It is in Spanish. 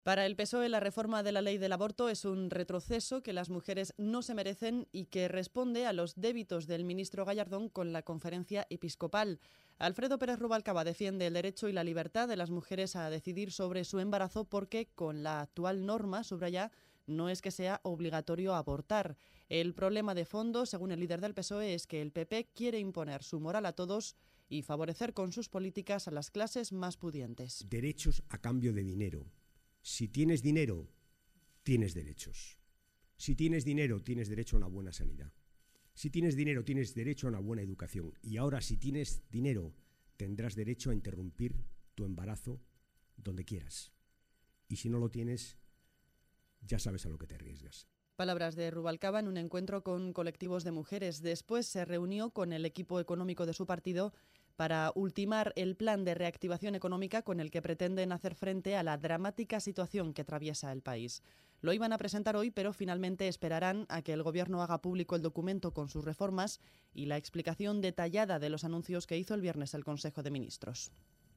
Para el PSOE, la reforma de la ley del aborto es un retroceso que las mujeres no se merecen y que responde a los débitos del ministro Gallardón con la conferencia episcopal. Alfredo Pérez Rubalcaba defiende el derecho y la libertad de las mujeres a decidir sobre su embarazo porque con la actual norma, subraya, no es que sea obligatorio abortar. El problema de fondo, según el líder del PSOE, es que el PP quiere imponer su moral a todos y favorecer con sus políticas a las clases más pudientes. Derechos a cambio de dinero. Si tienes dinero, tienes derechos. Si tienes dinero, tienes derecho a una buena sanidad. Si tienes dinero, tienes derecho a una buena educación. Y ahora, si tienes dinero, tendrás derecho a interrumpir tu embarazo donde quieras. Y si no lo tienes, ya sabes a lo que te arriesgas. Palabras de Rubalcaba en un encuentro con colectivos de mujeres. Después se reunió con el equipo económico de su partido para ultimar el plan de reactivación económica con el que pretenden hacer frente a la dramática situación que atraviesa el país. Lo iban a presentar hoy, pero finalmente esperarán a que el Gobierno haga público el documento con sus reformas y la explicación detallada de los anuncios que hizo el viernes el Consejo de Ministros.